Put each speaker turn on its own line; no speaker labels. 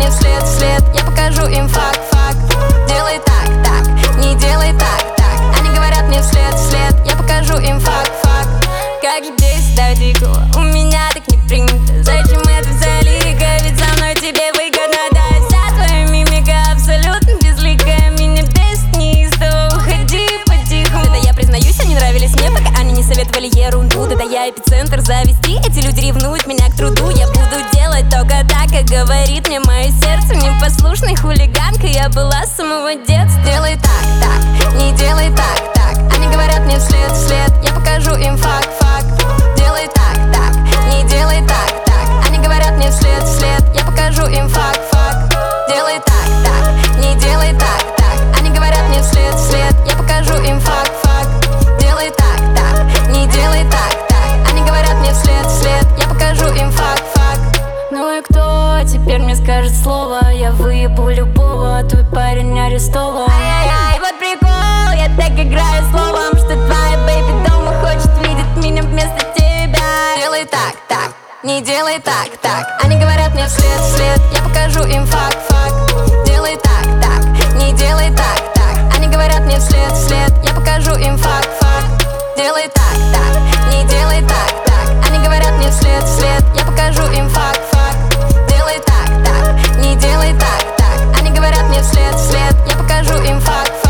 мне вслед, вслед. Я покажу им факт, факт. Делай так, так, не делай так, так. Они говорят мне вслед, вслед. Я покажу им факт, факт. Как же здесь стать дико, у меня так не принято. Зачем это вся лига, ведь со мной тебе выгодно. Да, вся твоя мимика абсолютно безликая. Меня бесит неистово, уходи по-тихому. Да, я признаюсь, они нравились мне, пока они не советовали ерунду. Да, я эпицентр зависти, эти люди ревнуют меня к труду. Я буду делать только так, как говорит мне мое сердце. Непослушной хулиганкой я была с самого детства. Делай так, так, не делай так, так. Они говорят мне вслед, вслед. Я покажу им факт, факт. Делай так, так, не делай так, так. Они говорят мне вслед, вслед. Я покажу им факт, факт. Делай так, так, не делай так, так. Они говорят мне вслед, вслед. Я покажу им факт, факт. Делай так, так, не делай так, так. Они говорят мне вслед, вслед. Я покажу им факт, факт. Ну и кто теперь мне скажет слово? Я выебу любого, твой парень арестован. Ай-яй-яй, вот прикол, я так играю словом, что твоя бэйби дома хочет видеть меня вместо тебя. Делай так, так, не делай так, так. Они говорят мне вслед, вслед. Я покажу им факт, факт. Делай так, так, не делай так, так. Они говорят мне вслед, вслед. Я покажу им факт, факт. Делай так, так, не делай так, так. Они говорят мне вслед, вслед. Я покажу им факт, факт. Делай так, так, не делай так, так. Они говорят мне вслед, вслед. Я покажу им факт, факт.